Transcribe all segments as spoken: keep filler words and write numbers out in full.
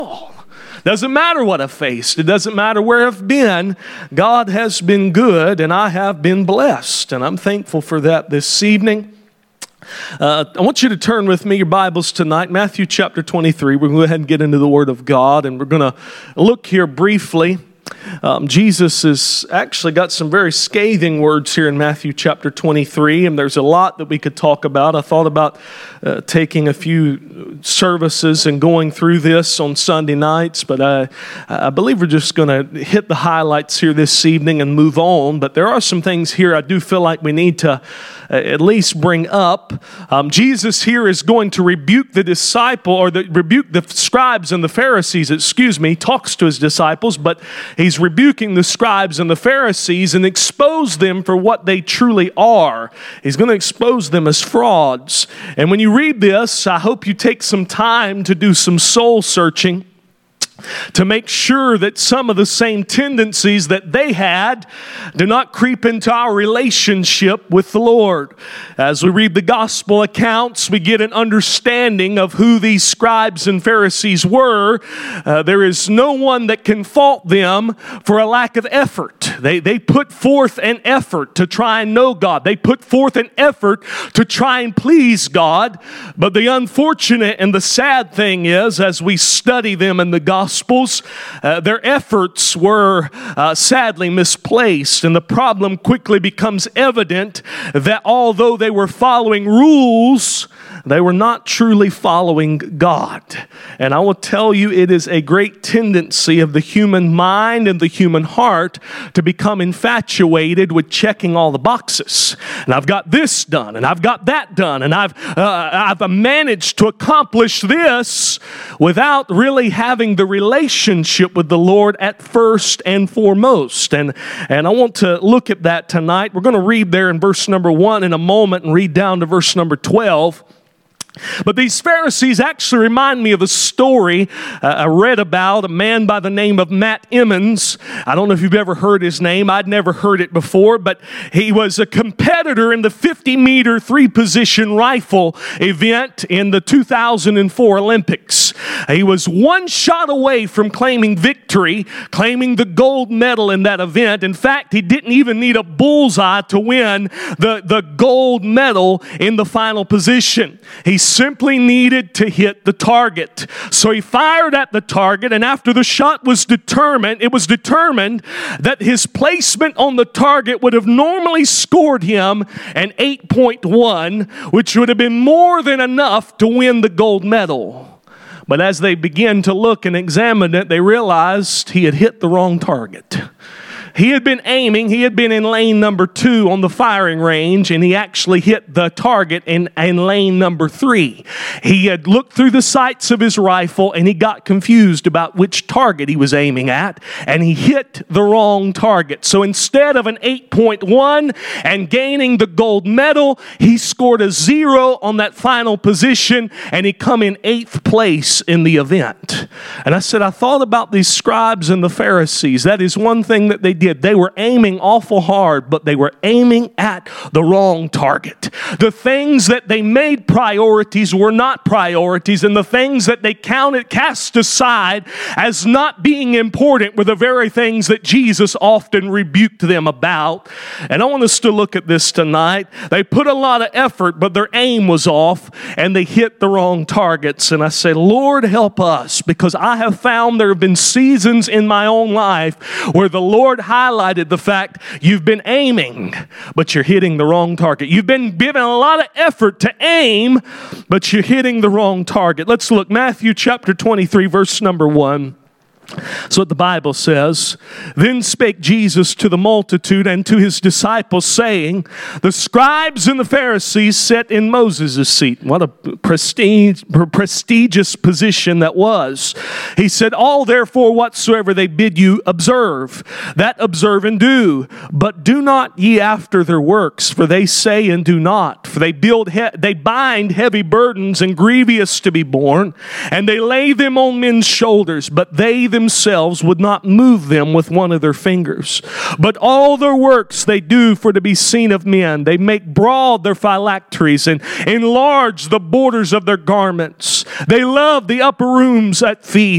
Doesn't matter what I've faced. It doesn't matter where I've been. God has been good, and I have been blessed. And I'm thankful for that this evening. Uh, I want you to turn with me your Bibles tonight, Matthew chapter twenty-three. We're going to go ahead and get into the Word of God, and we're going to look here briefly. Um, Jesus has actually got some very scathing words here in Matthew chapter twenty-three, and there's a lot that we could talk about. I thought about uh, taking a few services and going through this on Sunday nights, but I, I believe we're just going to hit the highlights here this evening and move on. But there are some things here I do feel like we need to uh, at least bring up. Um, Jesus here is going to rebuke the disciple, or the, rebuke the scribes and the Pharisees, excuse me. He talks to his disciples, but he's rebuking the scribes and the Pharisees and expose them for what they truly are. He's going to expose them as frauds. And when you read this, I hope you take some time to do some soul searching, to make sure that some of the same tendencies that they had do not creep into our relationship with the Lord. As we read the gospel accounts, we get an understanding of who these scribes and Pharisees were. Uh, there is no one that can fault them for a lack of effort. They, they put forth an effort to try and know God. They put forth an effort to try and please God. But the unfortunate and the sad thing is, as we study them in the gospel, Gospels, uh, their efforts were uh, sadly misplaced, and the problem quickly becomes evident that although they were following rules, they were not truly following God. And I will tell you, it is a great tendency of the human mind and the human heart to become infatuated with checking all the boxes. And I've got this done, and I've got that done, and I've uh, I've managed to accomplish this without really having the relationship with the Lord at first and foremost. And, and I want to look at that tonight. We're going to read there in verse number one in a moment and read down to verse number twelve. But these Pharisees actually remind me of a story uh, I read about a man by the name of Matt Emmons. I don't know if you've ever heard his name. I'd never heard it before, but he was a competitor in the fifty meter three-position rifle event in the two thousand four Olympics. He was one shot away from claiming victory, claiming the gold medal in that event. In fact, he didn't even need a bullseye to win the, the gold medal in the final position. He simply needed to hit the target. So he fired at the target, and after the shot was determined, it was determined that his placement on the target would have normally scored him an eight point one, which would have been more than enough to win the gold medal. But as they began to look and examine it, they realized he had hit the wrong target. He had been aiming, he had been in lane number two on the firing range, and he actually hit the target in, in lane number three. He had looked through the sights of his rifle, and he got confused about which target he was aiming at, and he hit the wrong target. So instead of an eight point one and gaining the gold medal, he scored a zero on that final position, and he come in eighth place in the event. And I said, I thought about these scribes and the Pharisees. That is one thing that they did. They were aiming awful hard, but they were aiming at the wrong target. The things that they made priorities were not priorities, and the things that they counted, cast aside as not being important were the very things that Jesus often rebuked them about. And I want us to look at this tonight. They put a lot of effort, but their aim was off, and they hit the wrong targets. And I say, Lord, help us, because I have found there have been seasons in my own life where the Lord highlighted the fact you've been aiming, but you're hitting the wrong target. You've been given a lot of effort to aim, but you're hitting the wrong target. Let's look, Matthew chapter twenty-three, verse number one. That's what the Bible says. Then spake Jesus to the multitude and to his disciples, saying, the scribes and the Pharisees sat in Moses' seat. What a prestige, prestigious position that was. He said, all therefore whatsoever they bid you observe, that observe and do. But do not ye after their works, for they say and do not. For they build, he- they bind heavy burdens and grievous to be borne, and they lay them on men's shoulders, but they themselves would not move them with one of their fingers. But all their works they do for to be seen of men. They make broad their phylacteries and enlarge the borders of their garments. They love the upper rooms at feasts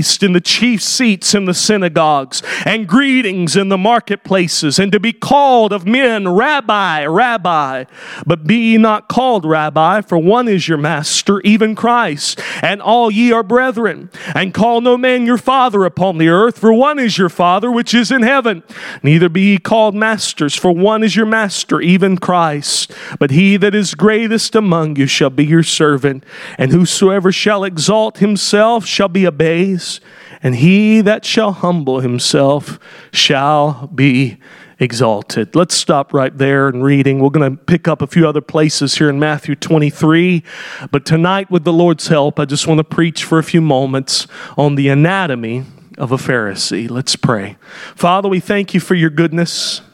feast in the chief seats in the synagogues, and greetings in the marketplaces, and to be called of men, Rabbi, Rabbi. But be ye not called Rabbi, for one is your master, even Christ, and all ye are brethren. And call no man your father upon the earth, for one is your Father which is in heaven. Neither be ye called masters, for one is your master, even Christ. But he that is greatest among you shall be your servant. And whosoever shall exalt himself shall be abased, and he that shall humble himself shall be exalted. Let's stop right there in reading. We're going to pick up a few other places here in Matthew twenty-three. But tonight, with the Lord's help, I just want to preach for a few moments on the anatomy of a Pharisee. Let's pray. Father, we thank you for your goodness.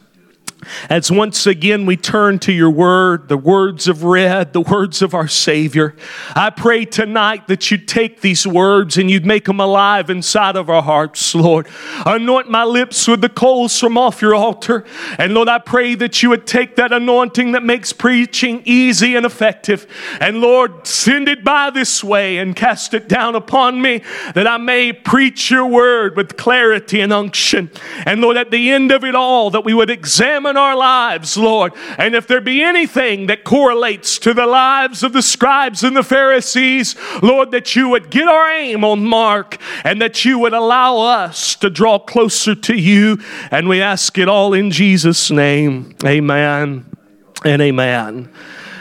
As once again we turn to your word, the words of read, the words of our Savior, I pray tonight that you'd take these words and you'd make them alive inside of our hearts, Lord. Anoint my lips with the coals from off your altar. And Lord, I pray that you would take that anointing that makes preaching easy and effective. And Lord, send it by this way and cast it down upon me, that I may preach your word with clarity and unction. And Lord, at the end of it all, that we would examine our lives, Lord. And if there be anything that correlates to the lives of the scribes and the Pharisees, Lord, that you would get our aim on mark and that you would allow us to draw closer to you. And we ask it all in Jesus' name. Amen and amen.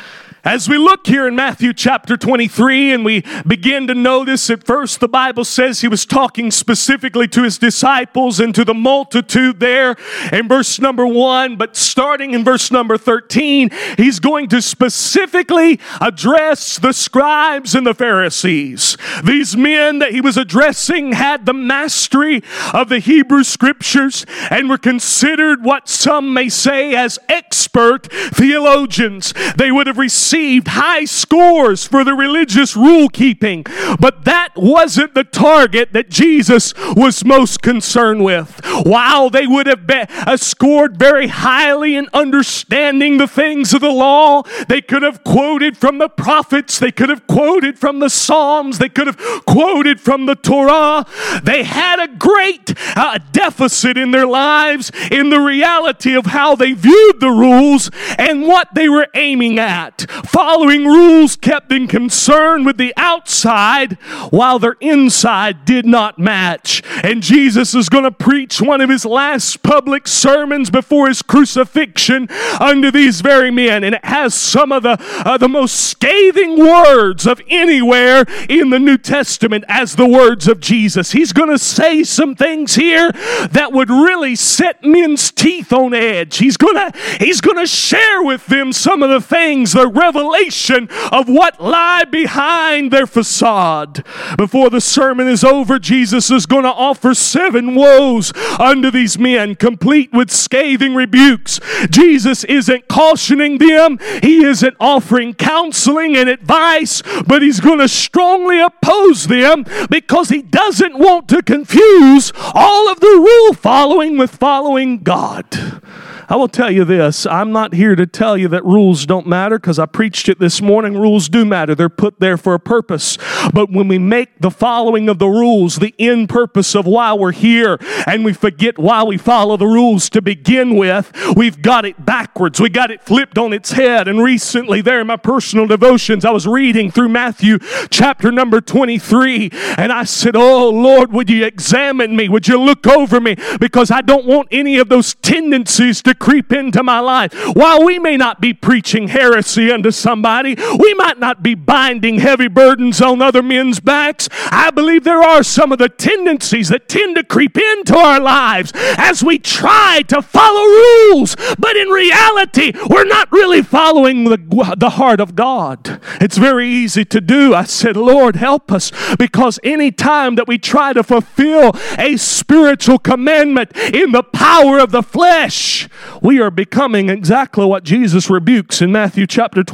As we look here in Matthew chapter twenty-three and we begin to notice, at first the Bible says he was talking specifically to his disciples and to the multitude there in verse number one. But starting in verse number thirteen, he's going to specifically address the scribes and the Pharisees. These men that he was addressing had the mastery of the Hebrew scriptures and were considered what some may say as expert theologians. They would have received high scores for the religious rule keeping, but that wasn't the target that Jesus was most concerned with. While they would have been, uh, scored very highly in understanding the things of the law, they could have quoted from the prophets, they could have quoted from the Psalms, they could have quoted from the Torah. They had a great uh, deficit in their lives in the reality of how they viewed the rules and what they were aiming at. Following rules kept them concerned with the outside while their inside did not match. And Jesus is going to preach one of his last public sermons before his crucifixion unto these very men. And it has some of the, uh, the most scathing words of anywhere in the New Testament as the words of Jesus. He's going to say some things here that would really set men's teeth on edge. He's going to, he's going to share with them some of the things, the revelation of what lie behind their facade. Before the sermon is over, Jesus is going to offer seven woes unto these men, complete with scathing rebukes. Jesus isn't cautioning them. He isn't offering counseling and advice, but he's going to strongly oppose them because he doesn't want to confuse all of the rule following with following God. I will tell you this, I'm not here to tell you that rules don't matter, because I preached it this morning. Rules do matter. They're put there for a purpose. But when we make the following of the rules the end purpose of why we're here, and we forget why we follow the rules to begin with, we've got it backwards. We got it flipped on its head. And recently there in my personal devotions, I was reading through Matthew chapter number twenty-three, and I said, oh Lord, would you examine me? Would you look over me? Because I don't want any of those tendencies to creep into my life. While we may not be preaching heresy unto somebody, we might not be binding heavy burdens on other men's backs, I believe there are some of the tendencies that tend to creep into our lives as we try to follow rules, but in reality, we're not really following the, the heart of God. It's very easy to do. I said, Lord, help us, because any time that we try to fulfill a spiritual commandment in the power of the flesh, we are becoming exactly what Jesus rebukes in Matthew chapter twenty.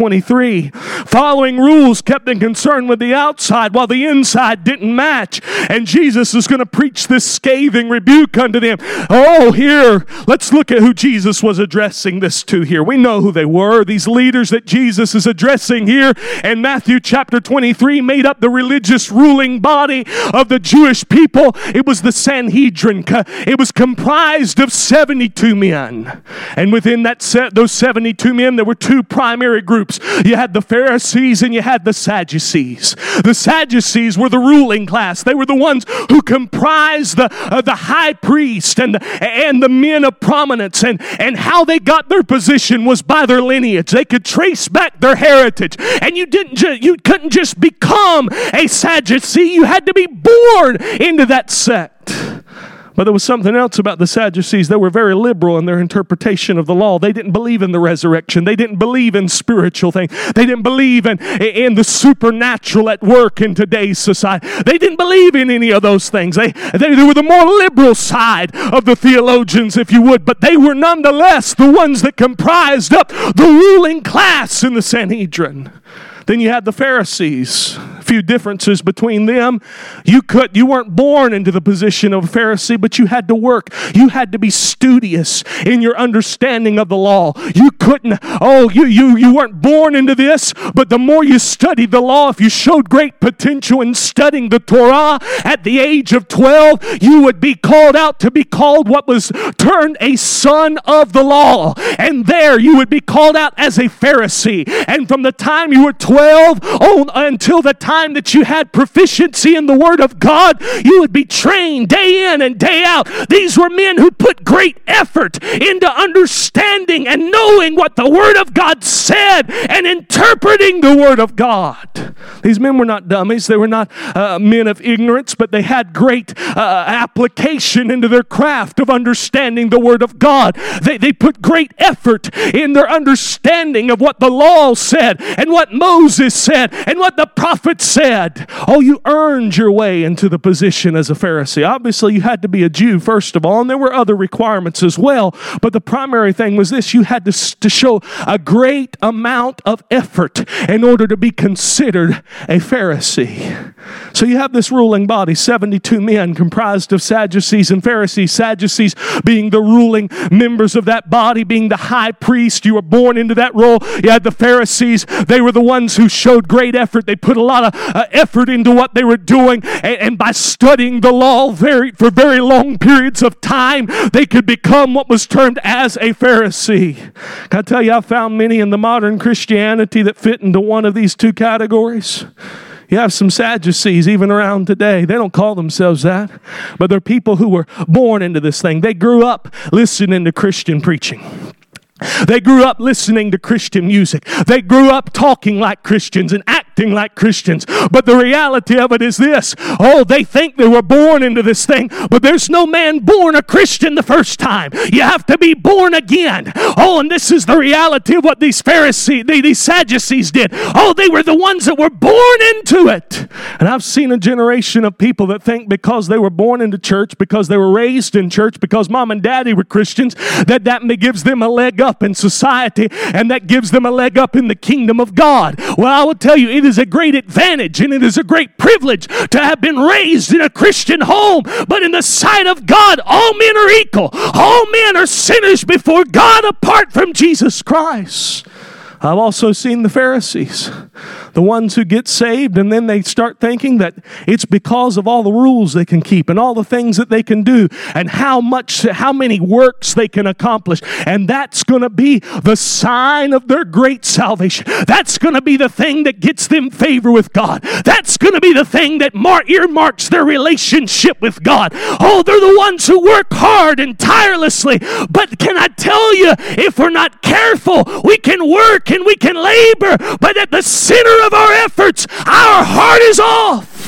twenty-three. Following rules kept them concerned with the outside while the inside didn't match. And Jesus is going to preach this scathing rebuke unto them. Oh, here, let's look at who Jesus was addressing this to here. We know who they were. These leaders that Jesus is addressing here in Matthew chapter twenty-three made up the religious ruling body of the Jewish people. It was the Sanhedrin. It was comprised of seventy-two men. And within that set, those seventy-two men, there were two primary groups. You had the Pharisees and you had the Sadducees. The Sadducees were the ruling class. They were the ones who comprised the, uh, the high priest and the, and the men of prominence. And, and how they got their position was by their lineage. They could trace back their heritage. And you didn't ju- you couldn't just become a Sadducee. You had to be born into that sect. But there was something else about the Sadducees. They were very liberal in their interpretation of the law. They didn't believe in the resurrection. They didn't believe in spiritual things. They didn't believe in, in the supernatural at work in today's society. They didn't believe in any of those things. They, they, they were the more liberal side of the theologians, if you would. But they were nonetheless the ones that comprised up the ruling class in the Sanhedrin. Then you had the Pharisees. A few differences between them. You could, you weren't born into the position of a Pharisee, but you had to work. You had to be studious in your understanding of the law. You couldn't, oh, you, you, you weren't born into this, but the more you studied the law, if you showed great potential in studying the Torah at the age of twelve, you would be called out to be called what was termed a son of the law. And there you would be called out as a Pharisee. And from the time you were twelve, twelve oh, until the time that you had proficiency in the Word of God, you would be trained day in and day out. These were men who put great effort into understanding and knowing what the Word of God said and interpreting the Word of God. These men were not dummies. They were not uh, men of ignorance, but they had great uh, application into their craft of understanding the Word of God. They, they put great effort in their understanding of what the law said and what Moses Moses said and what the prophet said. Oh, you earned your way into the position as a Pharisee. Obviously, you had to be a Jew, first of all, and there were other requirements as well. But the primary thing was this: you had to, to show a great amount of effort in order to be considered a Pharisee. So you have this ruling body, seventy-two men comprised of Sadducees and Pharisees. Sadducees being the ruling members of that body, being the high priest. You were born into that role. You had the Pharisees. They were the ones who showed great effort. They put a lot of uh, effort into what they were doing, and, and by studying the law very for very long periods of time, they could become what was termed as a Pharisee. Can I tell you, I found many in the modern Christianity that fit into one of these two categories. You have some Sadducees even around today. They don't call themselves that, but they're people who were born into this thing. They grew up listening to Christian preaching. They grew up listening to Christian music. They grew up talking like Christians and acting like Christians. But the reality of it is this: oh, they think they were born into this thing, but there's no man born a Christian the first time. You have to be born again. Oh, and this is the reality of what these Pharisees, these Sadducees did. Oh, they were the ones that were born into it. And I've seen a generation of people that think because they were born into church, because they were raised in church, because mom and daddy were Christians, that that gives them a leg up in society, and that gives them a leg up in the kingdom of God. Well, I will tell you, it is a great advantage and it is a great privilege to have been raised in a Christian home, but in the sight of God, all men are equal. All men are sinners before God apart from Jesus Christ. I've also seen the Pharisees, the ones who get saved and then they start thinking that it's because of all the rules they can keep and all the things that they can do and how much, how many works they can accomplish. And that's going to be the sign of their great salvation. That's going to be the thing that gets them favor with God. That's going to be the thing that mar- earmarks their relationship with God. Oh, they're the ones who work hard and tirelessly. But can I tell you, if we're not careful, we can work and we can labor, but at the center of our efforts, our heart is off.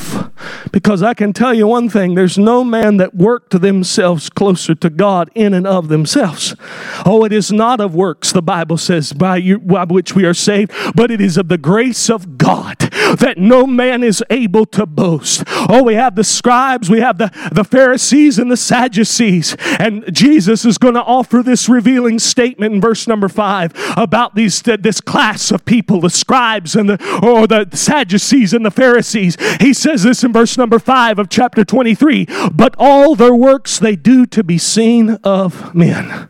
yourself. Because I can tell you one thing, there's no man that worked themselves closer to God in and of themselves. Oh, it is not of works, the Bible says, by, you, by which we are saved, but it is of the grace of God, that no man is able to boast. Oh, we have the scribes, we have the, the Pharisees and the Sadducees, and Jesus is going to offer this revealing statement in verse number five about these this class of people, the scribes and the or the Sadducees and the Pharisees. He says this in verse number five of chapter twenty-three, but all their works they do to be seen of men.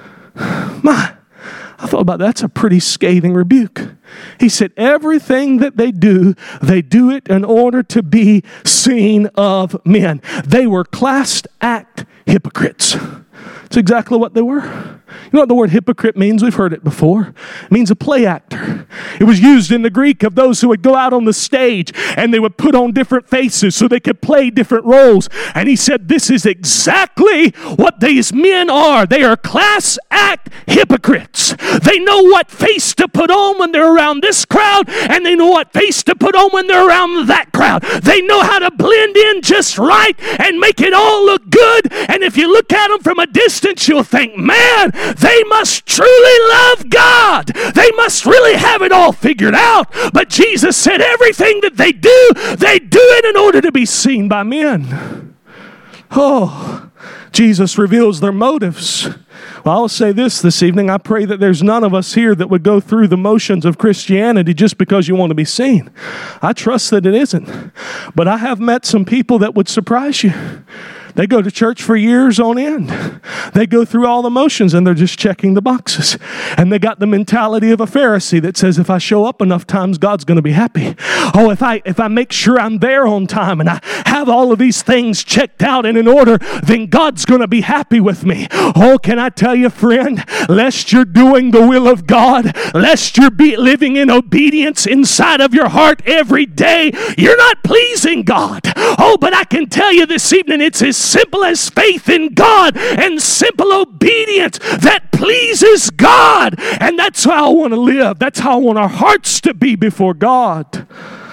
My, I thought about that. That's a pretty scathing rebuke. He said everything that they do, they do it in order to be seen of men. They were class act hypocrites. That's exactly what they were. You know what the word hypocrite means? We've heard it before. It means a play actor. It was used in the Greek of those who would go out on the stage and they would put on different faces so they could play different roles. And he said this is exactly what these men are. They are class act hypocrites. They know what face to put on when they're around this crowd, and they know what face to put on when they're around that crowd. They know how to blend in just right and make it all look good. And if you look at them from a distance, you'll think, man, they must truly love God. They must really have it all figured out. But Jesus said everything that they do, they do it in order to be seen by men. Oh, Jesus reveals their motives. Well, I'll say this this evening. I pray that there's none of us here that would go through the motions of Christianity just because you want to be seen. I trust that it isn't. But I have met some people that would surprise you. They go to church for years on end. They go through all the motions and they're just checking the boxes. And they got the mentality of a Pharisee that says, if I show up enough times, God's going to be happy. Oh, if I if I make sure I'm there on time and I have all of these things checked out and in order, then God's going to be happy with me. Oh, can I tell you, friend, lest you're doing the will of God, lest you're be living in obedience inside of your heart every day, you're not pleasing God. Oh, but I can tell you this evening, it's as simple as faith in God and simple obedience that pleases God. And that's how I want to live. That's how I want our hearts to be before God.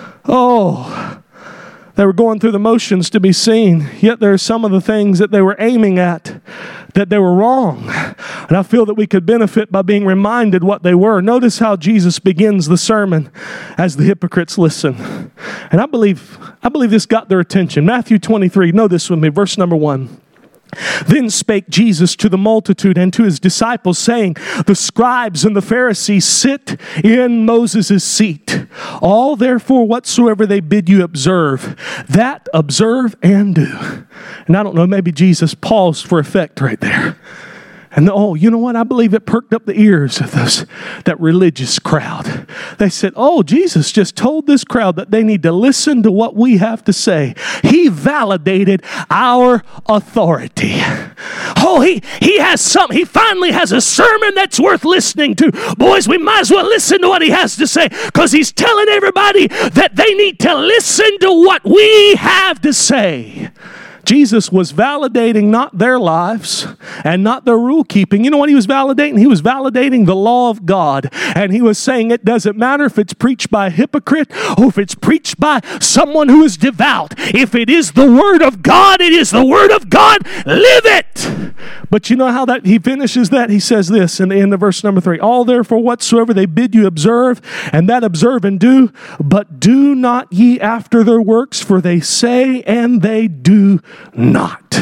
Oh, they were going through the motions to be seen, yet there are some of the things that they were aiming at that they were wrong. And I feel that we could benefit by being reminded what they were. Notice how Jesus begins the sermon as the hypocrites listen. And I believe, I believe this got their attention. Matthew twenty-three, know this with me, verse number one. Then spake Jesus to the multitude and to his disciples, saying, the scribes and the Pharisees sit in Moses' seat. All therefore whatsoever they bid you observe, that observe and do. And I don't know, maybe Jesus paused for effect right there. And oh, you know what? I believe it perked up the ears of those, that religious crowd. They said, oh, Jesus just told this crowd that they need to listen to what we have to say. He validated our authority. Oh, he, he has some, he finally has a sermon that's worth listening to. Boys, we might as well listen to what he has to say, because he's telling everybody that they need to listen to what we have to say. Jesus was validating not their lives and not their rule keeping. You know what he was validating? He was validating the law of God. And he was saying it doesn't matter if it's preached by a hypocrite or if it's preached by someone who is devout. If it is the word of God, it is the word of God. Live it. But you know how that he finishes that? He says this in the end of verse number three. All therefore whatsoever they bid you observe, and that observe and do, but do not ye after their works, for they say and they do not.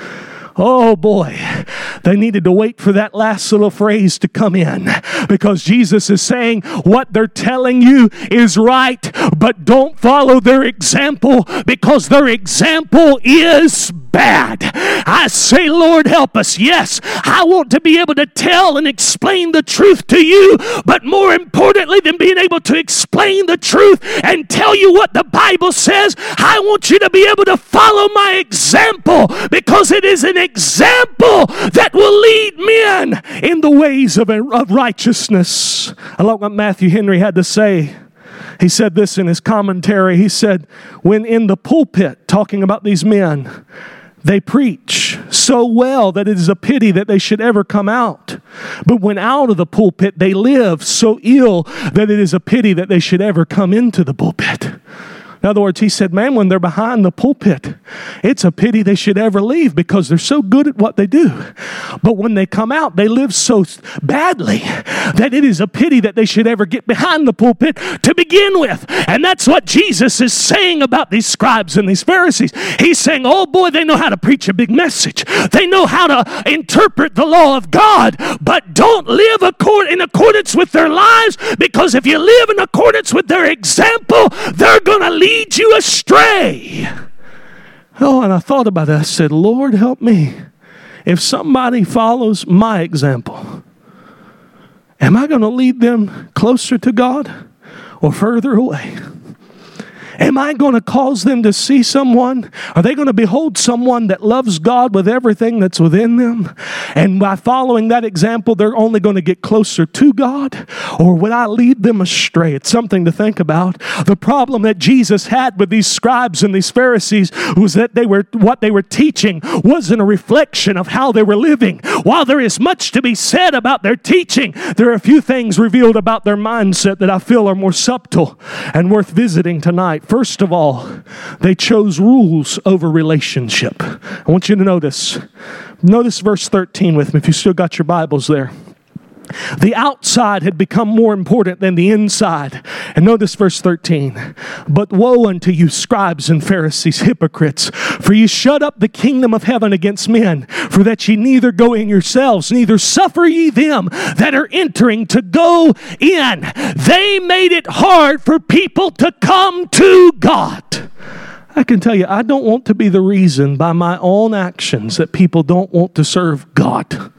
Oh boy, they needed to wait for that last little phrase to come in, because Jesus is saying what they're telling you is right, but don't follow their example, because their example is bad. I say, Lord, help us. Yes, I want to be able to tell and explain the truth to you, but more importantly than being able to explain the truth and tell you what the Bible says, I want you to be able to follow my example, because it is an example that will lead men in the ways of, of righteousness. I like what Matthew Henry had to say. He said this in his commentary. He said, when in the pulpit talking about these men, they preach so well that it is a pity that they should ever come out. But when out of the pulpit, they live so ill that it is a pity that they should ever come into the pulpit. In other words, he said, man, when they're behind the pulpit, it's a pity they should ever leave because they're so good at what they do. But when they come out, they live so badly that it is a pity that they should ever get behind the pulpit to begin with. And that's what Jesus is saying about these scribes and these Pharisees. He's saying, oh boy, they know how to preach a big message. They know how to interpret the law of God, but don't live accord- in accordance with their lives, because if you live in accordance with their example, they're going to lead you astray. Oh, and I thought about that. I said, Lord, help me. If somebody follows my example, am I going to lead them closer to God or further away? Am I going to cause them to see someone? Are they going to behold someone that loves God with everything that's within them? And by following that example, they're only going to get closer to God? Or would I lead them astray? It's something to think about. The problem that Jesus had with these scribes and these Pharisees was that they were what they were teaching wasn't a reflection of how they were living. While there is much to be said about their teaching, there are a few things revealed about their mindset that I feel are more subtle and worth visiting tonight. First of all, they chose rules over relationship. I want you to notice. Notice verse thirteen with me if you still got your Bibles there. The outside had become more important than the inside. And notice verse thirteen. But woe unto you, scribes and Pharisees, hypocrites, for ye shut up the kingdom of heaven against men, for that ye neither go in yourselves, neither suffer ye them that are entering to go in. They made it hard for people to come to God. I can tell you, I don't want to be the reason by my own actions that people don't want to serve God.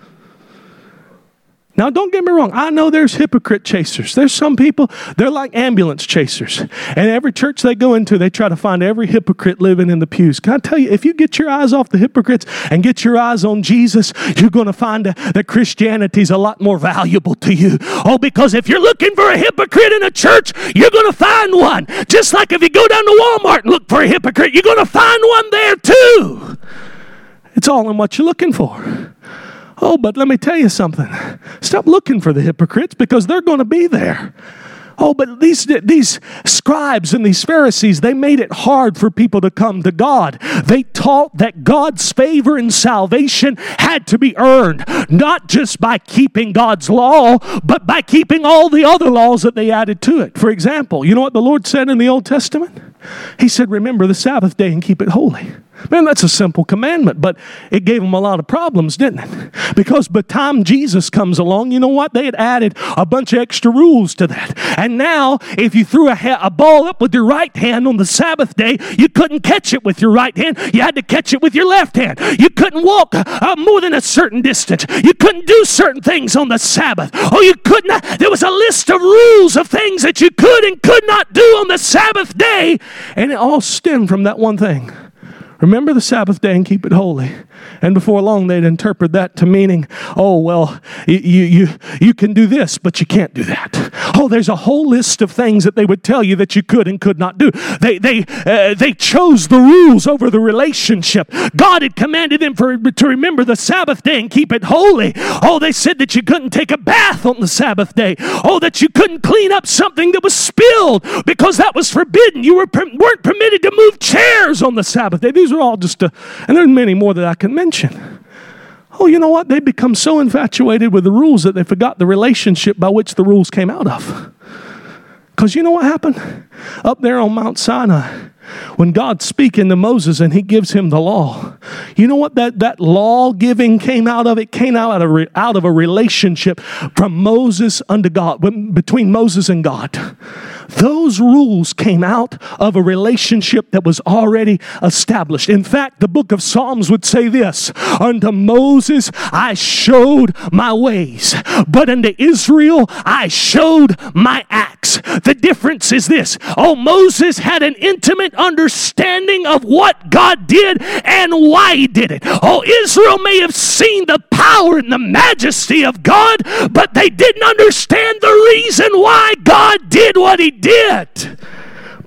Now, don't get me wrong. I know there's hypocrite chasers. There's some people, they're like ambulance chasers. And every church they go into, they try to find every hypocrite living in the pews. Can I tell you, if you get your eyes off the hypocrites and get your eyes on Jesus, you're going to find that Christianity is a lot more valuable to you. Oh, because if you're looking for a hypocrite in a church, you're going to find one. Just like if you go down to Walmart and look for a hypocrite, you're going to find one there too. It's all in what you're looking for. Oh, but let me tell you something. Stop looking for the hypocrites because they're going to be there. Oh, but these, these scribes and these Pharisees, they made it hard for people to come to God. They taught that God's favor and salvation had to be earned, not just by keeping God's law, but by keeping all the other laws that they added to it. For example, you know what the Lord said in the Old Testament? He said, remember the Sabbath day and keep it holy. Man, that's a simple commandment, but it gave them a lot of problems, didn't it? Because by the time Jesus comes along, you know what? They had added a bunch of extra rules to that. And now, if you threw a, ha- a ball up with your right hand on the Sabbath day, you couldn't catch it with your right hand. You had to catch it with your left hand. You couldn't walk uh, more than a certain distance. You couldn't do certain things on the Sabbath. Oh, you could not. There was a list of rules of things that you could and could not do on the Sabbath day. And it all stemmed from that one thing. Remember the Sabbath day and keep it holy. And before long, they'd interpret that to meaning, oh, well, you, you, you can do this, but you can't do that. Oh, there's a whole list of things that they would tell you that you could and could not do. They, they, uh, they chose the rules over the relationship. God had commanded them for, to remember the Sabbath day and keep it holy. Oh, they said that you couldn't take a bath on the Sabbath day. Oh, that you couldn't clean up something that was spilled because that was forbidden. You were, weren't permitted to move chairs on the Sabbath day. These are all just, a, and there's many more that I can mention. Oh, you know what? They become so infatuated with the rules that they forgot the relationship by which the rules came out of. Because you know what happened? Up there on Mount Sinai, when God's speaking to Moses and he gives him the law, you know what that, that law giving came out of? It came out of, a, out of a relationship from Moses unto God, between Moses and God. Those rules came out of a relationship that was already established. In fact, the book of Psalms would say this, unto Moses I showed my ways, but unto Israel I showed my acts. The difference is this. Oh, Moses had an intimate understanding of what God did and why he did it. Oh, Israel may have seen the power and the majesty of God, but they didn't understand the reason why God did what he did.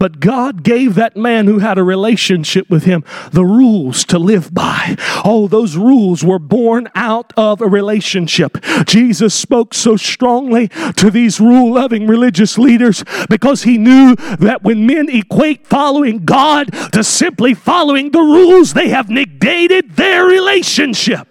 But God gave that man who had a relationship with him the rules to live by. Oh, those rules were born out of a relationship. Jesus spoke so strongly to these rule-loving religious leaders because he knew that when men equate following God to simply following the rules, they have negated their relationship.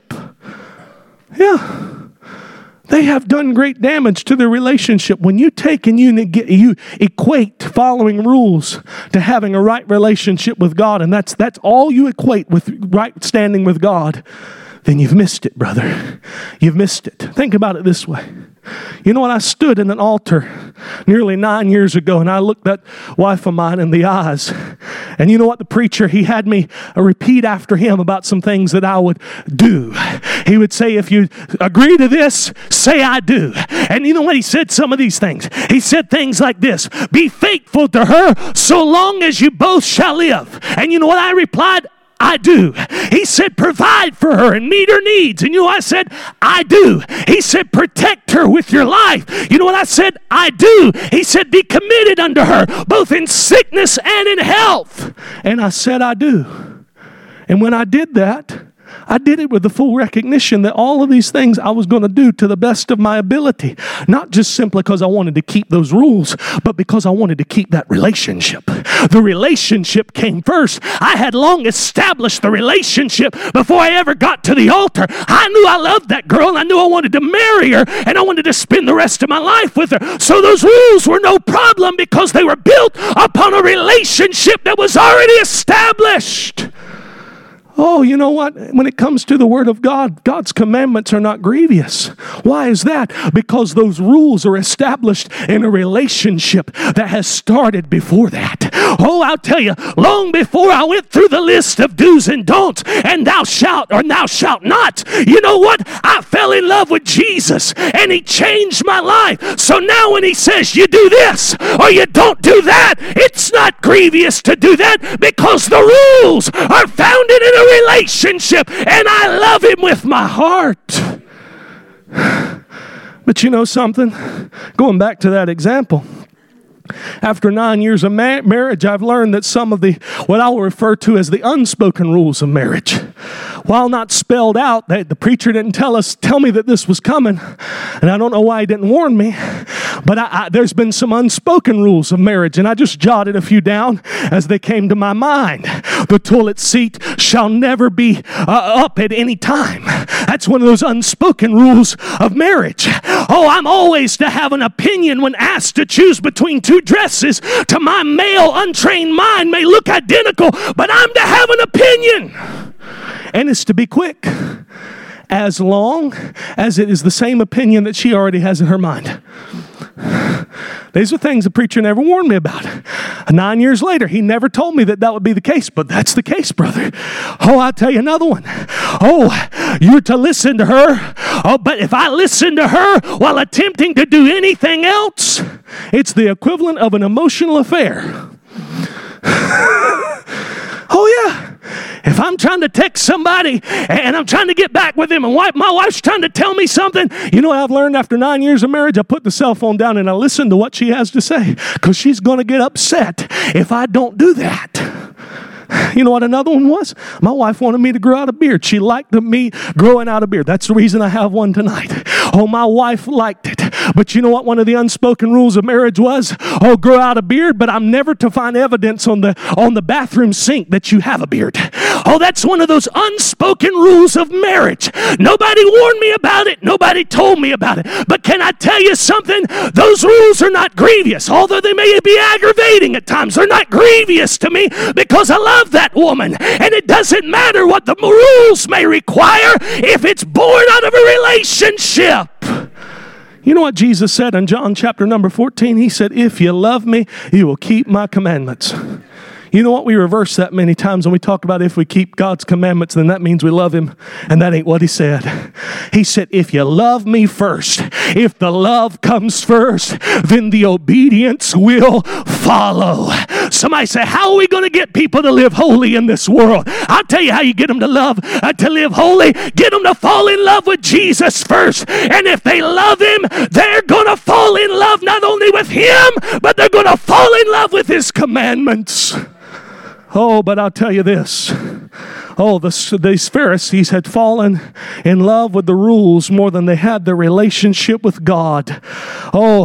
Yeah. They have done great damage to their relationship. When you take and you, neg- you equate following rules to having a right relationship with God, and that's that's all you equate with right standing with God, then you've missed it, brother. You've missed it. Think about it this way. You know what? I stood in an altar nearly nine years ago, and I looked that wife of mine in the eyes. And you know what? The preacher, he had me repeat after him about some things that I would do. He would say, if you agree to this, say I do. And you know what? He said some of these things. He said things like this: be faithful to her so long as you both shall live. And you know what I replied? I do. He said, provide for her and meet her needs. And you know what I said? I do. He said, protect her with your life. You know what I said? I do. He said, be committed unto her, both in sickness and in health. And I said, I do. And when I did that, I did it with the full recognition that all of these things I was going to do to the best of my ability. Not just simply because I wanted to keep those rules, but because I wanted to keep that relationship. The relationship came first. I had long established the relationship before I ever got to the altar. I knew I loved that girl, and I knew I wanted to marry her, and I wanted to spend the rest of my life with her. So those rules were no problem because they were built upon a relationship that was already established. Oh, you know what? When it comes to the Word of God, God's commandments are not grievous. Why is that? Because those rules are established in a relationship that has started before that. Oh, I'll tell you, long before I went through the list of do's and don'ts, and thou shalt or thou shalt not, you know what? I fell in love with Jesus, and He changed my life. So now when He says you do this or you don't do that, it's not grievous to do that because the rules are founded in a relationship, and I love Him with my heart. But you know something? Going back to that example, after nine years of ma- marriage, I've learned that some of the, what I will refer to as the unspoken rules of marriage, while not spelled out, they, the preacher didn't tell us, tell me that this was coming, and I don't know why he didn't warn me, but I, I, there's been some unspoken rules of marriage, and I just jotted a few down as they came to my mind. The toilet seat shall never be uh, up at any time. That's one of those unspoken rules of marriage. Oh, I'm always to have an opinion when asked to choose between two dresses. To my male, untrained mind may look identical, but I'm to have an opinion. And it's to be quick, as long as it is the same opinion that she already has in her mind. These are things the preacher never warned me about. Nine years later, he never told me that that would be the case, but that's the case, brother. Oh, I'll tell you another one. Oh, you're to listen to her. Oh, but if I listen to her while attempting to do anything else, it's the equivalent of an emotional affair. Oh, yeah. If I'm trying to text somebody and I'm trying to get back with him and my wife's trying to tell me something, you know what I've learned after nine years of marriage? I put the cell phone down and I listen to what she has to say because she's going to get upset if I don't do that. You know what another one was? My wife wanted me to grow out a beard. She liked me growing out a beard. That's the reason I have one tonight. Oh, my wife liked it. But you know what one of the unspoken rules of marriage was? Oh, grow out a beard, but I'm never to find evidence on the on the bathroom sink that you have a beard. Oh, that's one of those unspoken rules of marriage. Nobody warned me about it. Nobody told me about it. But can I tell you something? Those rules are not grievous. Although they may be aggravating at times, they're not grievous to me because I love that woman. And it doesn't matter what the rules may require if it's born out of a relationship. You know what Jesus said in John chapter number fourteen? He said, if you love me, you will keep my commandments. You know what? We reverse that many times when we talk about if we keep God's commandments, then that means we love Him. And that ain't what He said. He said, if you love me first, if the love comes first, then the obedience will follow. Somebody say, how are we going to get people to live holy in this world? I'll tell you how you get them to love, uh, to live holy. Get them to fall in love with Jesus first. And if they love Him, they're going to fall in love not only only with Him, but they're going to fall in love with His commandments. Oh, but I'll tell you this. Oh, the, these Pharisees had fallen in love with the rules more than they had their relationship with God. Oh,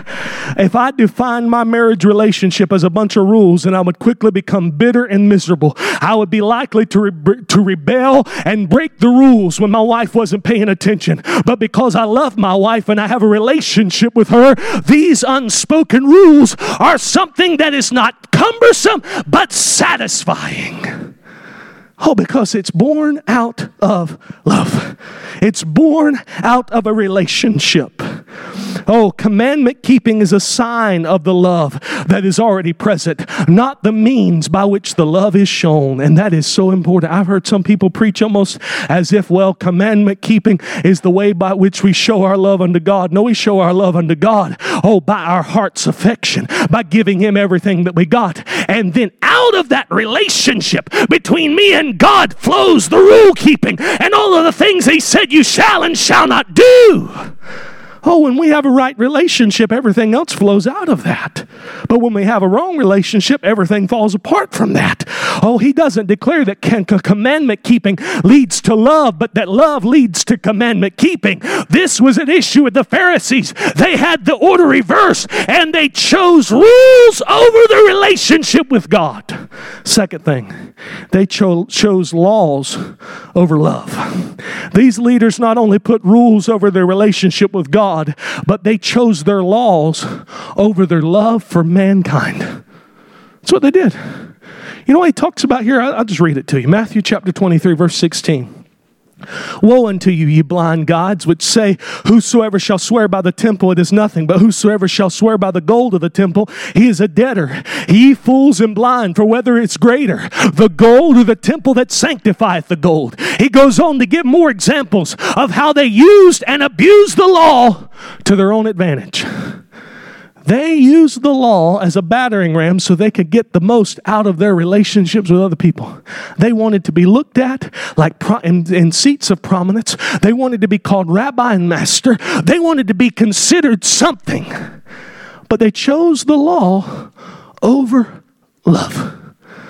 if I defined my marriage relationship as a bunch of rules, then I would quickly become bitter and miserable. I would be likely to, re- to rebel and break the rules when my wife wasn't paying attention. But because I love my wife and I have a relationship with her, these unspoken rules are something that is not cumbersome, but satisfying. Oh, because it's born out of love. It's born out of a relationship. Oh, commandment keeping is a sign of the love that is already present, not the means by which the love is shown. And that is so important. I've heard some people preach almost as if, well, commandment keeping is the way by which we show our love unto God. No, we show our love unto God, oh, by our heart's affection, by giving Him everything that we got. And then out of that relationship between me and God flows the rule keeping and all of the things He said you shall and shall not do. Oh, when we have a right relationship, everything else flows out of that. But when we have a wrong relationship, everything falls apart from that. Oh, He doesn't declare that commandment keeping leads to love, but that love leads to commandment keeping. This was an issue with the Pharisees. They had the order reversed, and they chose rules over the relationship with God. Second thing, they cho- chose laws over love. These leaders not only put rules over their relationship with God, but they chose their laws over their love for mankind. That's what they did. You know what He talks about here? I'll just read it to you. Matthew chapter twenty-three, verse sixteen. Woe unto you, ye blind guides, which say, whosoever shall swear by the temple, it is nothing, but whosoever shall swear by the gold of the temple, he is a debtor. Ye fools and blind, for whether it's greater, the gold or the temple that sanctifieth the gold. He goes on to give more examples of how they used and abused the law to their own advantage. They used the law as a battering ram so they could get the most out of their relationships with other people. They wanted to be looked at like pro- in, in seats of prominence. They wanted to be called rabbi and master. They wanted to be considered something. But they chose the law over love.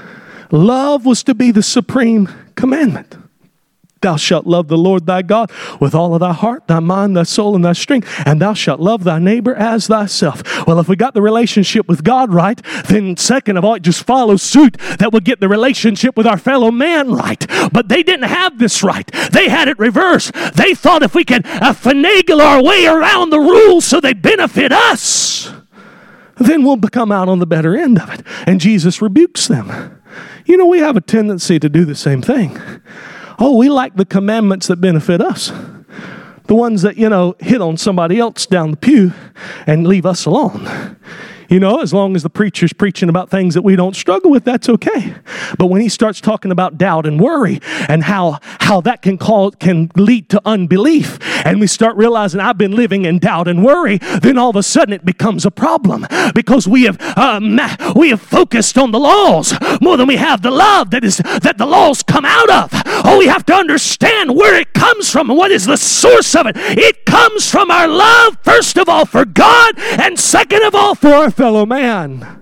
Love was to be the supreme commandment. Thou shalt love the Lord thy God with all of thy heart, thy mind, thy soul, and thy strength, and thou shalt love thy neighbor as thyself. Well, if we got the relationship with God right, then second of all, it just follows suit that we'll get the relationship with our fellow man right. But they didn't have this right. They had it reversed. They thought if we could uh, finagle our way around the rules so they benefit us, then we'll come out on the better end of it. And Jesus rebukes them. You know, we have a tendency to do the same thing. Oh, we like the commandments that benefit us. The ones that, you know, hit on somebody else down the pew and leave us alone. You know, as long as the preacher's preaching about things that we don't struggle with, that's okay. But when he starts talking about doubt and worry and how how that can call can lead to unbelief, and we start realizing I've been living in doubt and worry, then all of a sudden it becomes a problem because we have uh, we have focused on the laws more than we have the love that is that the laws come out of. Oh, we have to understand where it comes from and what is the source of it. It comes from our love, first of all, for God, and second of all, for our fellow man.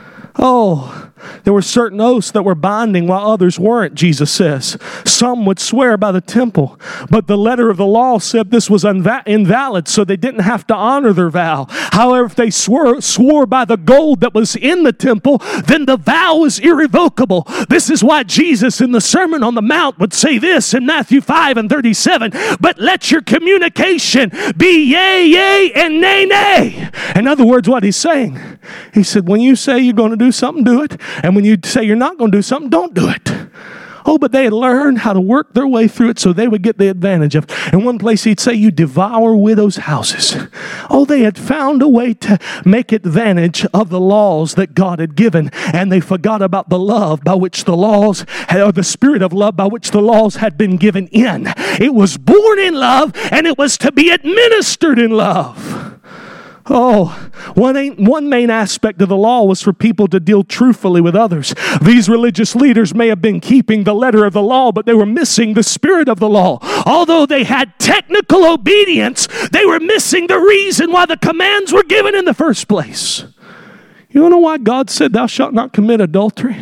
Oh, there were certain oaths that were binding while others weren't, Jesus says. Some would swear by the temple, but the letter of the law said this was unva- invalid, so they didn't have to honor their vow. However, if they swore, swore by the gold that was in the temple, then the vow was irrevocable. This is why Jesus in the Sermon on the Mount would say this in Matthew five and thirty-seven, but let your communication be yea, yea, and nay, nay. In other words, what he's saying, he said, when you say you're going to do something, do it. And when you say you're not going to do something, don't do it. Oh, but they had learned how to work their way through it so they would get the advantage of it. In one place, he'd say, you devour widows' houses. Oh, they had found a way to make advantage of the laws that God had given, and they forgot about the love by which the laws, or the spirit of love by which the laws had been given in. It was born in love, and it was to be administered in love. Oh, one, ain't, one main aspect of the law was for people to deal truthfully with others. These religious leaders may have been keeping the letter of the law, but they were missing the spirit of the law. Although they had technical obedience, they were missing the reason why the commands were given in the first place. You know why God said, thou shalt not commit adultery?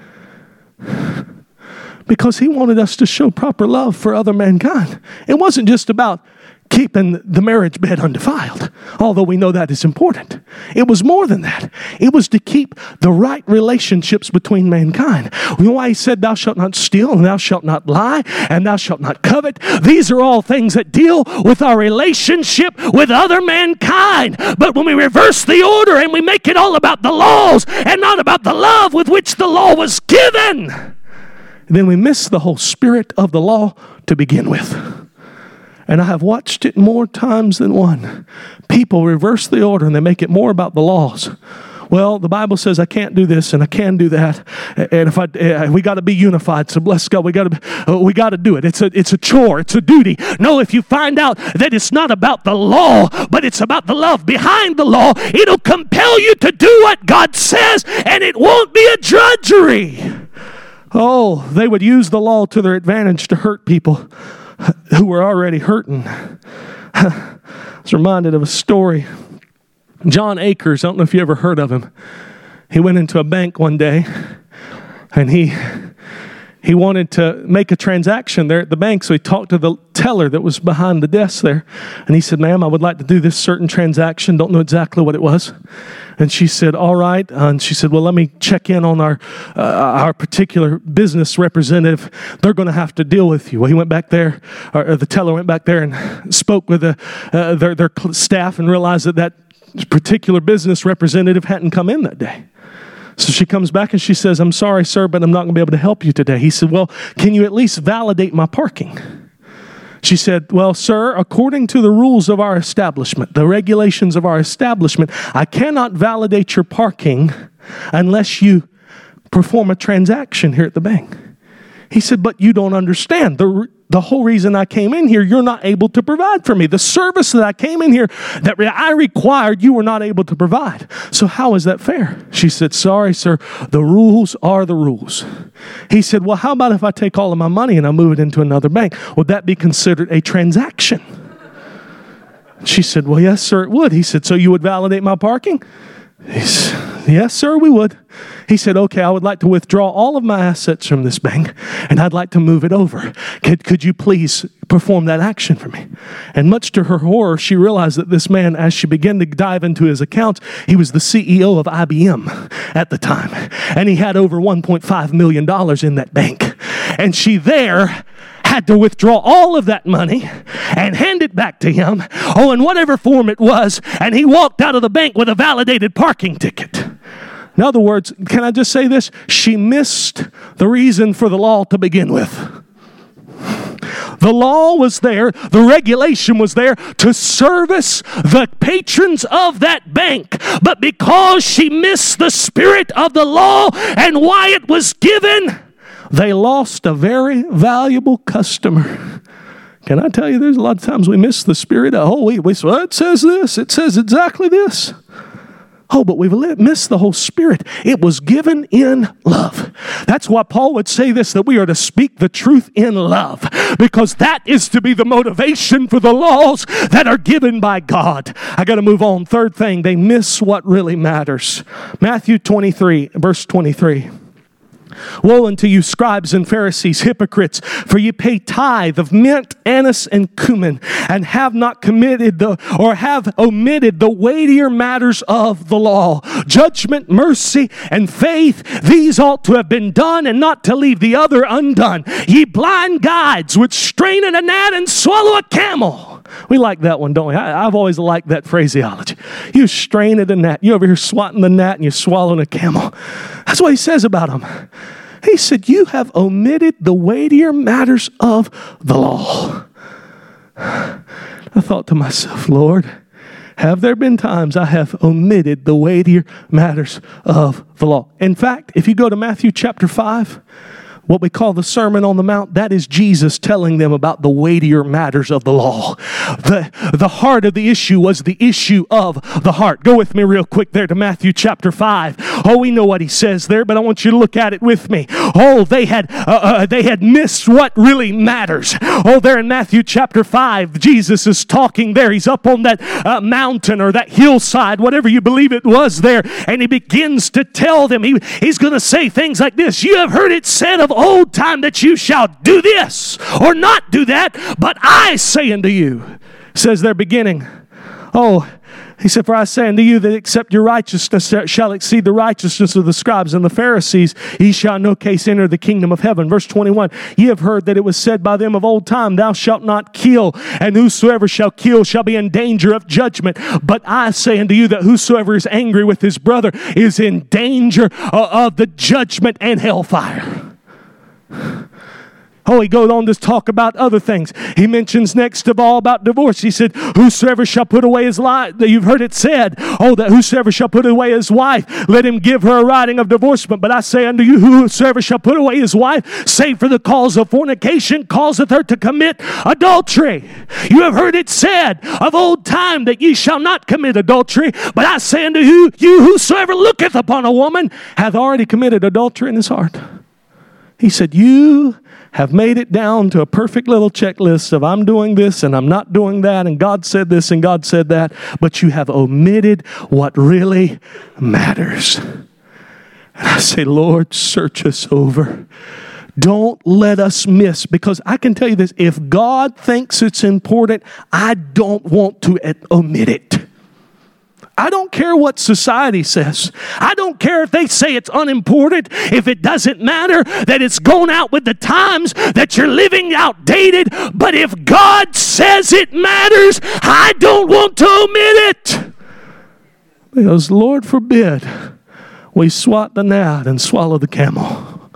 Because he wanted us to show proper love for other mankind. It wasn't just about keeping the marriage bed undefiled, although we know that is important. It was more than that. It was to keep the right relationships between mankind. You know why he said, thou shalt not steal, and thou shalt not lie, and thou shalt not covet? These are all things that deal with our relationship with other mankind. But when we reverse the order and we make it all about the laws and not about the love with which the law was given, then we miss the whole spirit of the law to begin with. And I have watched it more times than one. People reverse the order and they make it more about the laws. Well, the Bible says I can't do this and I can do that, and if I, uh, we got to be unified. So bless God, we got to uh, we got to do it. It's a it's a chore. It's a duty. No, if you find out that it's not about the law, but it's about the love behind the law, it'll compel you to do what God says, and it won't be a drudgery. Oh, they would use the law to their advantage to hurt people who were already hurting. I was reminded of a story. John Akers, I don't know if you ever heard of him. He went into a bank one day and he he wanted to make a transaction there at the bank. So he talked to the teller that was behind the desk there. And he said, ma'am, I would like to do this certain transaction. Don't know exactly what it was. And she said, all right. Uh, and she said, well, let me check in on our uh, our particular business representative. They're going to have to deal with you. Well, he went back there, or, or the teller went back there and spoke with the, uh, their, their staff and realized that that particular business representative hadn't come in that day. So she comes back and she says, I'm sorry, sir, but I'm not going to be able to help you today. He said, well, can you at least validate my parking? She said, well, sir, according to the rules of our establishment, the regulations of our establishment, I cannot validate your parking unless you perform a transaction here at the bank. He said, but you don't understand. The, the whole reason I came in here, you're not able to provide for me. The service that I came in here that I required, you were not able to provide. So how is that fair? She said, sorry, sir, the rules are the rules. He said, well, how about if I take all of my money and I move it into another bank? Would that be considered a transaction? She said, well, yes, sir, it would. He said, so you would validate my parking? He said, yes, sir, we would. He said, okay, I would like to withdraw all of my assets from this bank, and I'd like to move it over. Could, could you please perform that action for me? And much to her horror, she realized that this man, as she began to dive into his accounts, he was the C E O of I B M at the time, and he had over one point five million dollars in that bank. And she there had to withdraw all of that money and hand it back to him, oh, in whatever form it was, and he walked out of the bank with a validated parking ticket. In other words, can I just say this? She missed the reason for the law to begin with. The law was there, the regulation was there to service the patrons of that bank. But because she missed the spirit of the law and why it was given, they lost a very valuable customer. Can I tell you, there's a lot of times we miss the spirit of, oh, we, we well, it says this, it says exactly this. Oh, but we've missed the whole spirit. It was given in love. That's why Paul would say this, that we are to speak the truth in love, because that is to be the motivation for the laws that are given by God. I got to move on. Third thing, they miss what really matters. Matthew twenty-three, verse twenty-three. Woe unto you, scribes and Pharisees, hypocrites, for ye pay tithe of mint, anise, and cumin, and have not committed the, or have omitted the weightier matters of the law. Judgment, mercy, and faith, these ought to have been done, and not to leave the other undone. Ye blind guides, which strain at a gnat and swallow a camel. We like that one, don't we? I, I've always liked that phraseology. You strain at a gnat. You over here swatting the gnat and you're swallowing a camel. That's what he says about them. He said, you have omitted the weightier matters of the law. I thought to myself, Lord, have there been times I have omitted the weightier matters of the law? In fact, if you go to Matthew chapter five, what we call the Sermon on the Mount, that is Jesus telling them about the weightier matters of the law. The, the heart of the issue was the issue of the heart. Go with me real quick there to Matthew chapter five. Oh, we know what he says there, but I want you to look at it with me. Oh, they had uh, uh, they had missed what really matters. Oh, there in Matthew chapter five, Jesus is talking there. He's up on that uh, mountain or that hillside, whatever you believe it was there, and he begins to tell them, he, he's going to say things like this: you have heard it said of old time that you shall do this or not do that, but I say unto you, says their beginning. Oh, he said, for I say unto you that except your righteousness shall exceed the righteousness of the scribes and the Pharisees, ye shall no case enter the kingdom of heaven. Verse twenty-one, ye have heard that it was said by them of old time, thou shalt not kill, and whosoever shall kill shall be in danger of judgment. But I say unto you that whosoever is angry with his brother is in danger of the judgment and hellfire. Oh, he goes on to talk about other things. He mentions next of all about divorce. He said, whosoever shall put away his life, you've heard it said, oh, that whosoever shall put away his wife, let him give her a writing of divorcement. But I say unto you, whosoever shall put away his wife, save for the cause of fornication, causeth her to commit adultery. You have heard it said of old time that ye shall not commit adultery. But I say unto you, you whosoever looketh upon a woman hath already committed adultery in his heart. He said, you have made it down to a perfect little checklist of I'm doing this and I'm not doing that, and God said this and God said that, but you have omitted what really matters. And I say, Lord, search us over. Don't let us miss, because I can tell you this, if God thinks it's important, I don't want to omit it. I don't care what society says. I don't care if they say it's unimportant, if it doesn't matter, that it's gone out with the times, that you're living outdated. But if God says it matters, I don't want to omit it. Because Lord forbid we swat the gnat and swallow the camel.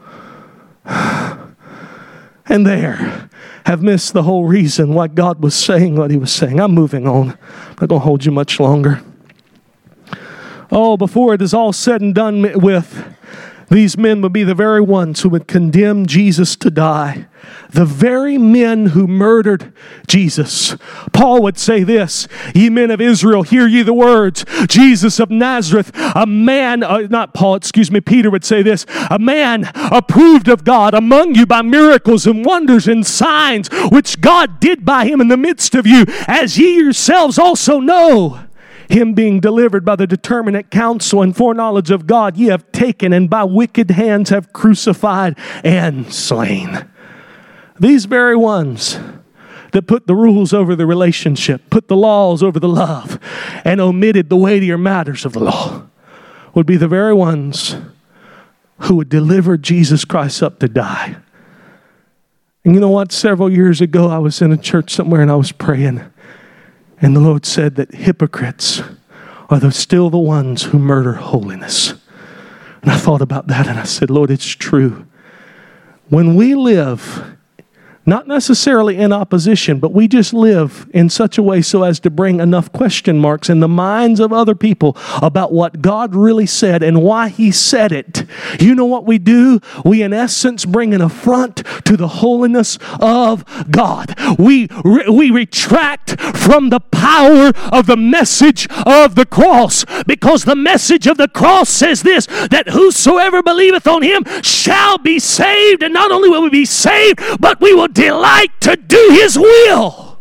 And there have missed the whole reason why God was saying what he was saying. I'm moving on. I'm not going to hold you much longer. Oh, before it is all said and done with, these men would be the very ones who would condemn Jesus to die. The very men who murdered Jesus. Paul would say this, ye men of Israel, hear ye the words, Jesus of Nazareth, a man, uh, not Paul, excuse me, Peter would say this, a man approved of God among you by miracles and wonders and signs, which God did by him in the midst of you, as ye yourselves also know. Him being delivered by the determinate counsel and foreknowledge of God, ye have taken and by wicked hands have crucified and slain. These very ones that put the rules over the relationship, put the laws over the love, and omitted the weightier matters of the law, would be the very ones who would deliver Jesus Christ up to die. And you know what? Several years ago, I was in a church somewhere and I was praying. And the Lord said that hypocrites are the, still the ones who murder holiness. And I thought about that and I said, Lord, it's true. When we live, not necessarily in opposition, but we just live in such a way so as to bring enough question marks in the minds of other people about what God really said and why he said it. You know what we do? We in essence bring an affront to the holiness of God. We, we retract from the power of the message of the cross, because the message of the cross says this, that whosoever believeth on him shall be saved. And not only will we be saved, but we will delight to do his will.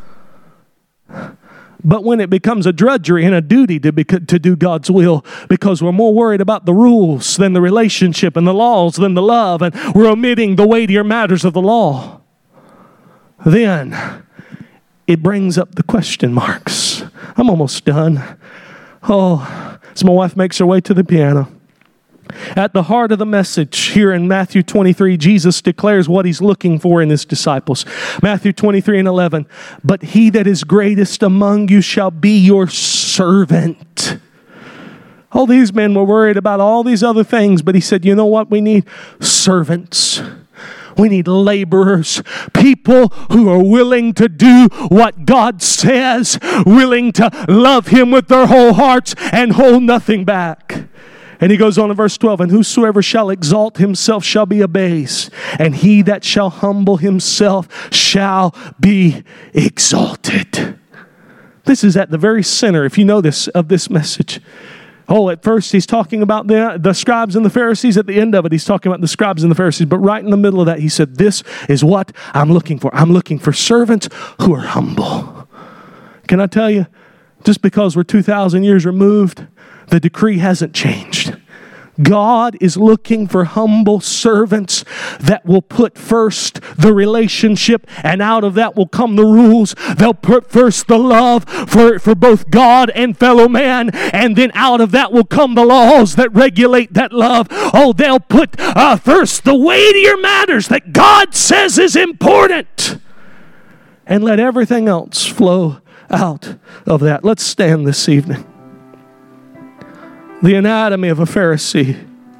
But when it becomes a drudgery and a duty to, be, to do God's will, because we're more worried about the rules than the relationship, and the laws than the love, and we're omitting the weightier matters of the law, then it brings up the question marks. I'm almost done. Oh, as my wife makes her way to the piano. At the heart of the message here in Matthew twenty-three, Jesus declares what he's looking for in his disciples. Matthew twenty-three and eleven, but he that is greatest among you shall be your servant. All these men were worried about all these other things, but he said, you know what? We need servants. We need laborers, people who are willing to do what God says, willing to love him with their whole hearts and hold nothing back. And he goes on in verse twelve, and whosoever shall exalt himself shall be abased, and he that shall humble himself shall be exalted. This is at the very center, if you know this, of this message. Oh, at first he's talking about the, the scribes and the Pharisees. At the end of it, he's talking about the scribes and the Pharisees. But right in the middle of that, he said, this is what I'm looking for. I'm looking for servants who are humble. Can I tell you, just because we're two thousand years removed, the decree hasn't changed. God is looking for humble servants that will put first the relationship, and out of that will come the rules. They'll put first the love for, for both God and fellow man, and then out of that will come the laws that regulate that love. Oh, they'll put uh, first the weightier matters that God says is important, and let everything else flow out of that. Let's stand this evening. The anatomy of a Pharisee.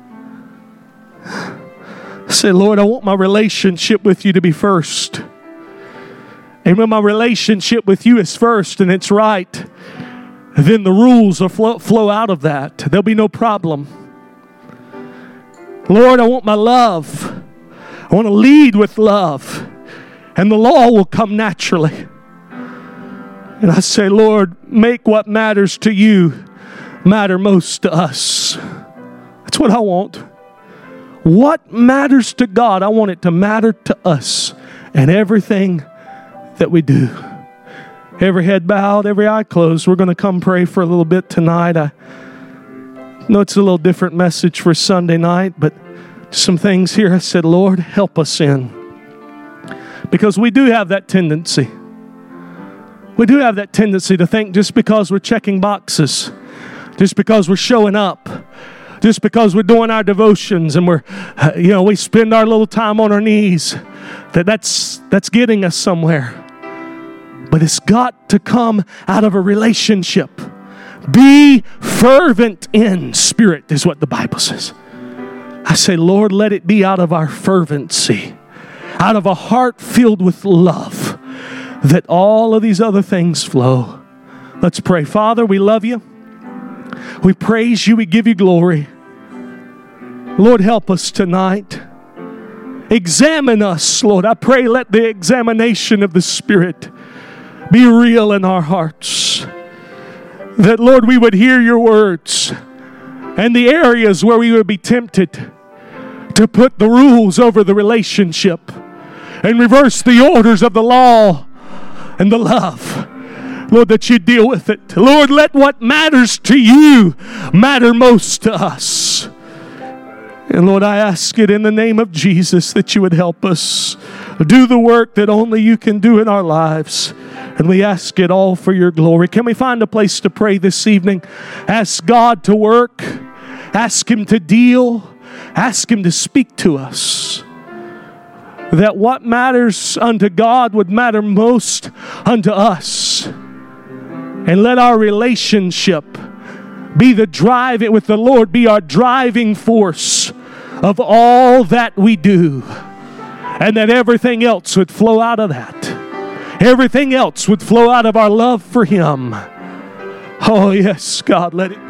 Say, Lord, I want my relationship with you to be first. And when my relationship with you is first and it's right, then the rules will flow, flow out of that. There'll be no problem. Lord, I want my love. I want to lead with love. And the law will come naturally. And I say, Lord, make what matters to you matter most to us. That's what I want. What matters to God, I want it to matter to us and everything that we do. Every head bowed, every eye closed. We're going to come pray for a little bit tonight. I know it's a little different message for Sunday night, but some things here I said, Lord, help us in. Because we do have that tendency. We do have that tendency to think just because we're checking boxes, just because we're showing up, just because we're doing our devotions and we're, uh, you know, we spend our little time on our knees, that that's, that's getting us somewhere. But it's got to come out of a relationship. Be fervent in spirit is what the Bible says. I say, Lord, let it be out of our fervency, out of a heart filled with love, that all of these other things flow. Let's pray. Father, we love you. We praise you. We give you glory. Lord, help us tonight. Examine us, Lord. I pray let the examination of the Spirit be real in our hearts. That, Lord, we would hear your words, and the areas where we would be tempted to put the rules over the relationship and reverse the orders of the law and the love. Lord, that you deal with it. Lord, let what matters to you matter most to us. And Lord, I ask it in the name of Jesus that you would help us do the work that only you can do in our lives. And we ask it all for your glory. Can we find a place to pray this evening? Ask God to work. Ask him to deal. Ask him to speak to us. That what matters unto God would matter most unto us. And let our relationship be the driving with the Lord, be our driving force of all that we do. And that everything else would flow out of that. Everything else would flow out of our love for him. Oh yes, God, let it